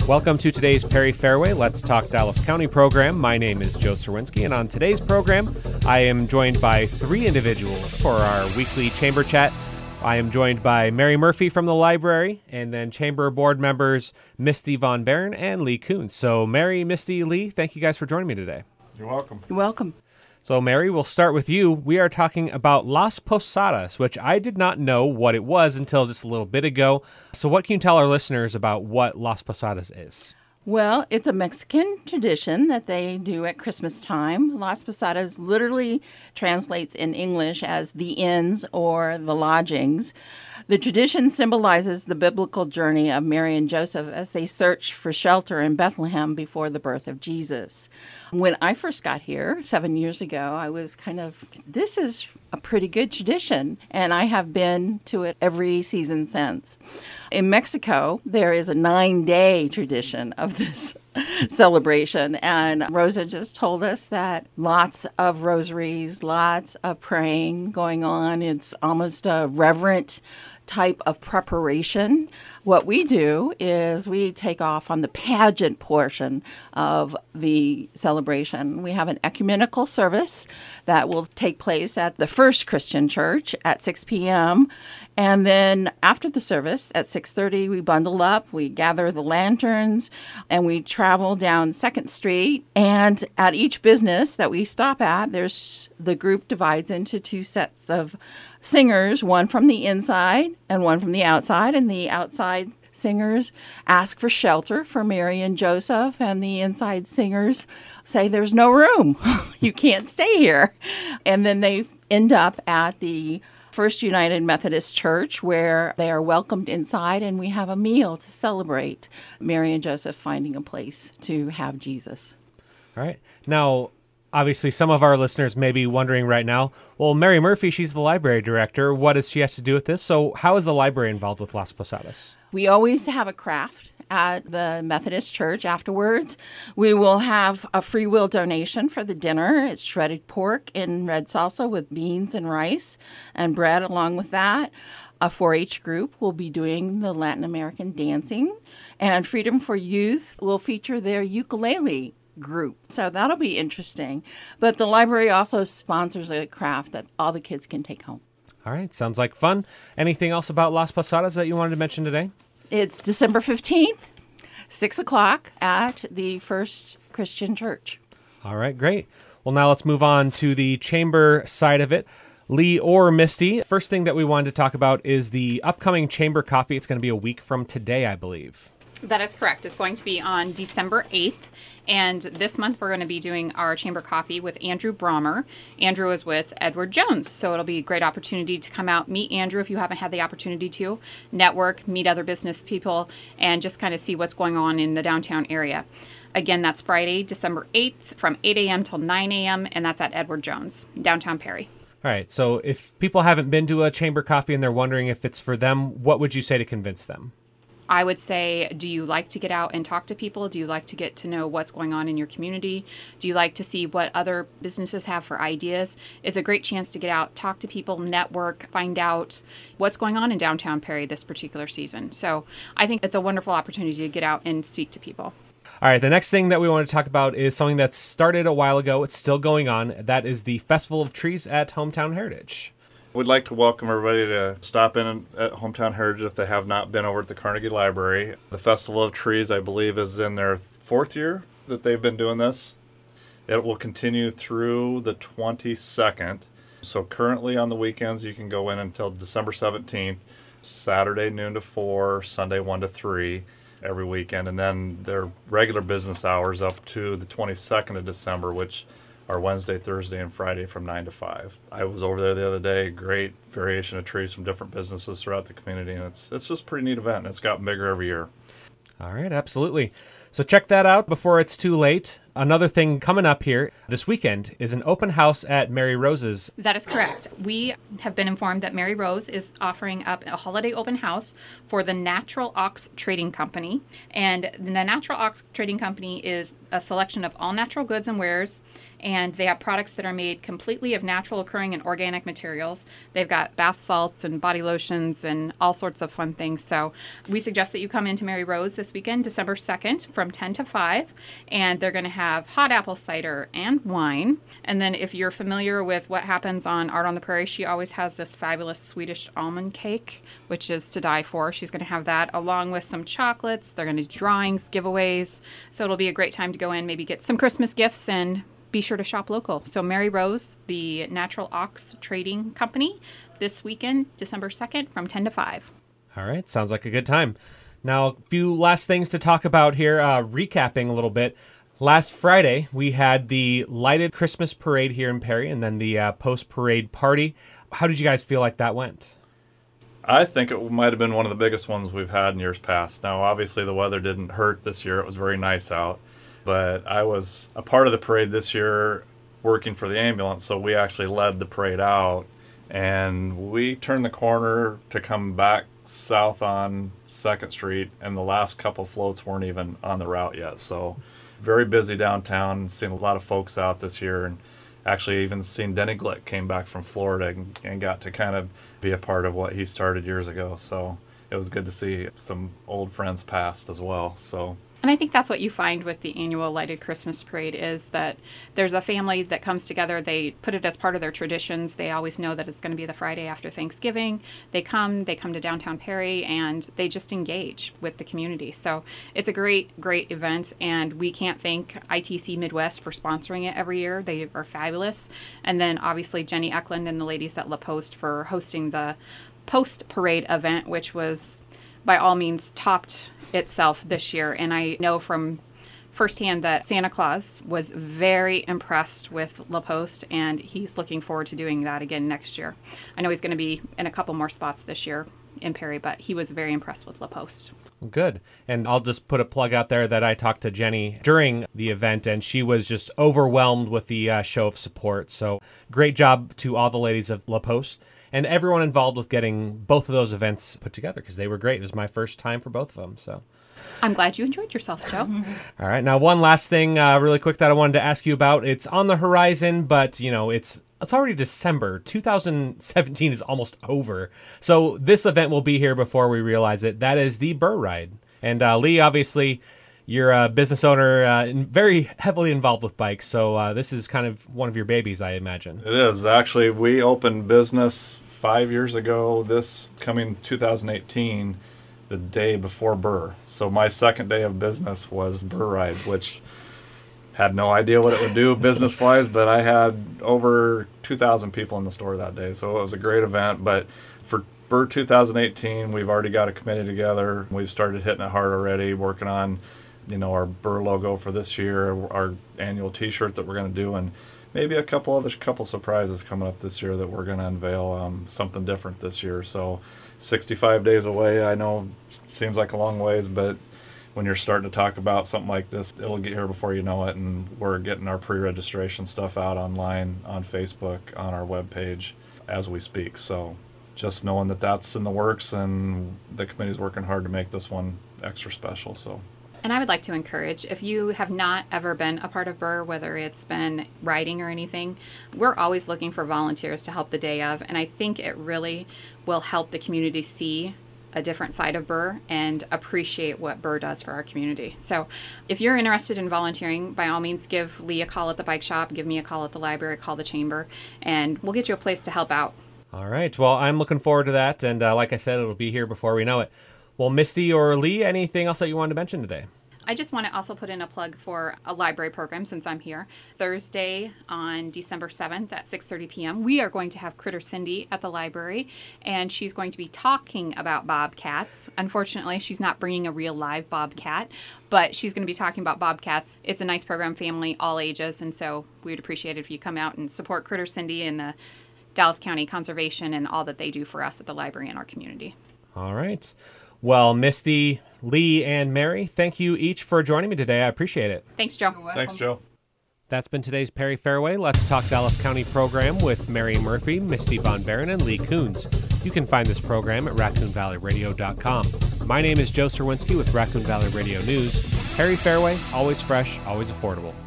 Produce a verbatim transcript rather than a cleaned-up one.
Welcome to today's Perry Fairway Let's Talk Dallas County program. My name is Joe Serwinski, and on today's program, I am joined by three individuals for our weekly chamber chat. I am joined by Mary Murphy from the library, and then chamber board members Misty Von Baron and Lee Coons. So Mary, Misty, Lee, thank you guys for joining me today. You're welcome. You're welcome. So Mary, we'll start with you. We are talking about Las Posadas, which I did not know what it was until just a little bit ago. So what can you tell our listeners about what Las Posadas is? Well, it's a Mexican tradition that they do at Christmas time. Las Posadas literally translates in English as the inns or the lodgings. The tradition symbolizes the biblical journey of Mary and Joseph as they searched for shelter in Bethlehem before the birth of Jesus. When I first got here seven years ago, I was kind of, this is a pretty good tradition, and I have been to it every season since. In Mexico, there is a nine-day tradition of this celebration, and Rosa just told us that lots of rosaries, lots of praying going on. It's almost a reverent type of preparation. What we do is we take off on the pageant portion of the celebration. We have an ecumenical service that will take place at the First Christian Church at six p.m. And then after the service at six thirty, we bundle up, we gather the lanterns, and we travel down Second Street. And at each business that we stop at, there's the group divides into two sets of singers, one from the inside and one from the outside. And the outside singers ask for shelter for Mary and Joseph, and the inside singers say there's no room. You can't stay here. And then they end up at the First United Methodist Church, where they are welcomed inside, and we have a meal to celebrate Mary and Joseph finding a place to have Jesus. All right. Now, obviously, some of our listeners may be wondering right now, well, Mary Murphy, she's the library director. What does she have to do with this? So how is the library involved with Las Posadas? We always have a craft at the Methodist Church afterwards. We will have a free will donation for the dinner. It's shredded pork in red salsa with beans and rice and bread along with that. A four H group will be doing the Latin American dancing, and Freedom for Youth will feature their ukulele group. So that'll be interesting. But the library also sponsors a craft that all the kids can take home. All right. Sounds like fun. Anything else about Las Posadas that you wanted to mention today? It's December fifteenth, six o'clock at the First Christian Church. All right. Great. Well, now let's move on to the chamber side of it. Lee or Misty, first thing that we wanted to talk about is the upcoming chamber coffee. It's going to be a week from today, I believe. That is correct. It's going to be on December eighth. And this month we're going to be doing our chamber coffee with Andrew Brommer. Andrew is with Edward Jones. So it'll be a great opportunity to come out, meet Andrew if you haven't had the opportunity to, network, meet other business people, and just kind of see what's going on in the downtown area. Again, that's Friday, December eighth from eight a.m. till nine a.m. and that's at Edward Jones, downtown Perry. All right. So if people haven't been to a chamber coffee and they're wondering if it's for them, what would you say to convince them? I would say, do you like to get out and talk to people? Do you like to get to know what's going on in your community? Do you like to see what other businesses have for ideas? It's a great chance to get out, talk to people, network, find out what's going on in downtown Perry this particular season. So I think it's a wonderful opportunity to get out and speak to people. All right, the next thing that we want to talk about is something that started a while ago. It's still going on. That is the Festival of Trees at Hometown Heritage. We'd like to welcome everybody to stop in at Hometown Heritage if they have not been over at the Carnegie Library. The Festival of Trees, I believe, is in their fourth year that they've been doing this. It will continue through the twenty-second. So currently on the weekends, you can go in until December seventeenth, Saturday noon to four, Sunday one to three every weekend. And then their regular business hours up to the twenty-second of December, which are Wednesday, Thursday, and Friday from nine to five. I was over there the other day. Great variation of trees from different businesses throughout the community, and it's it's just a pretty neat event, and it's gotten bigger every year. All right, absolutely. So check that out before it's too late. Another thing coming up here this weekend is an open house at Mary Rose's. That is correct. We have been informed that Mary Rose is offering up a holiday open house for the Natural Ox Trading Company. And the Natural Ox Trading Company is a selection of all natural goods and wares, and they have products that are made completely of natural occurring and organic materials. They've got bath salts and body lotions and all sorts of fun things. So we suggest that you come into Mary Rose this weekend, December second, from ten to five, and they're going to have hot apple cider and wine. And then if you're familiar with what happens on Art on the Prairie, she always has this fabulous Swedish almond cake, which is to die for. She's going to have that along with some chocolates. They're going to do drawings, giveaways. So it'll be a great time to go in, maybe get some Christmas gifts, and be sure to shop local. So Mary Rose, the Natural Ox Trading Company, this weekend, December second, from ten to five. All right, sounds like a good time. Now, a few last things to talk about here, uh, recapping a little bit. Last Friday, we had the lighted Christmas parade here in Perry, and then the uh, post-parade party. How did you guys feel like that went? I think it might have been one of the biggest ones we've had in years past. Now, obviously, the weather didn't hurt this year. It was very nice out. But I was a part of the parade this year working for the ambulance, so we actually led the parade out. And we turned the corner to come back south on second Street, and the last couple floats weren't even on the route yet. So very busy downtown, seen a lot of folks out this year, and actually even seen Denny Glick came back from Florida and, and got to kind of be a part of what he started years ago. So it was good to see some old friends past as well. So. And I think that's what you find with the annual Lighted Christmas Parade is that there's a family that comes together. They put it as part of their traditions. They always know that it's going to be the Friday after Thanksgiving. They come, they come to downtown Perry, and they just engage with the community. So it's a great, great event, and we can't thank I T C Midwest for sponsoring it every year. They are fabulous. And then obviously Jenny Eklund and the ladies at La Poste for hosting the post-parade event, which was by all means topped itself this year. And I know from firsthand that Santa Claus was very impressed with La Poste, and he's looking forward to doing that again next year. I know he's going to be in a couple more spots this year in Perry, but he was very impressed with La Poste. Good. And I'll just put a plug out there that I talked to Jenny during the event, and she was just overwhelmed with the uh, show of support. So great job to all the ladies of La Poste and everyone involved with getting both of those events put together, because they were great. It was my first time for both of them. So I'm glad you enjoyed yourself, Joe. All right. Now, one last thing uh, really quick that I wanted to ask you about. It's on the horizon, but, you know, it's it's already December. two thousand seventeen is almost over. So this event will be here before we realize it. That is the Burr Ride. And uh, Lee, obviously, you're a business owner, uh, and very heavily involved with bikes. So uh, this is kind of one of your babies, I imagine. It is. Actually, we opened business five years ago, this coming two thousand eighteen, the day before Burr. So my second day of business was Burr Ride, which had no idea what it would do business-wise, but I had over two thousand people in the store that day. So it was a great event. But for Burr two thousand eighteen, we've already got a committee together. We've started hitting it hard already, working on, you know, our Burr logo for this year, our annual T-shirt that we're going to do, and maybe a couple other couple surprises coming up this year that we're going to unveil, um, something different this year. So sixty-five days away, I know seems like a long ways, but when you're starting to talk about something like this, it'll get here before you know it, and we're getting our pre-registration stuff out online, on Facebook, on our webpage as we speak. So just knowing that that's in the works, and the committee's working hard to make this one extra special. So. And I would like to encourage, if you have not ever been a part of Burr, whether it's been riding or anything, we're always looking for volunteers to help the day of. And I think it really will help the community see a different side of Burr and appreciate what Burr does for our community. So if you're interested in volunteering, by all means, give Lee a call at the bike shop, give me a call at the library, call the chamber, and we'll get you a place to help out. All right. Well, I'm looking forward to that. And uh, like I said, it'll be here before we know it. Well, Misty or Lee, anything else that you wanted to mention today? I just want to also put in a plug for a library program since I'm here. Thursday on December seventh at six thirty p.m. we are going to have Critter Cindy at the library, and she's going to be talking about bobcats. Unfortunately, she's not bringing a real live bobcat, but she's going to be talking about bobcats. It's a nice program, family, all ages, and so we would appreciate it if you come out and support Critter Cindy and the Dallas County Conservation and all that they do for us at the library and our community. All right. Well, Misty, Lee, and Mary, thank you each for joining me today. I appreciate it. Thanks, Joe. Thanks, Joe. That's been today's Perry Fairway Let's Talk Dallas County program with Mary Murphy, Misty Von Baron, and Lee Coons. You can find this program at raccoon valley radio dot com. My name is Joe Serwinski with Raccoon Valley Radio News. Perry Fairway, always fresh, always affordable.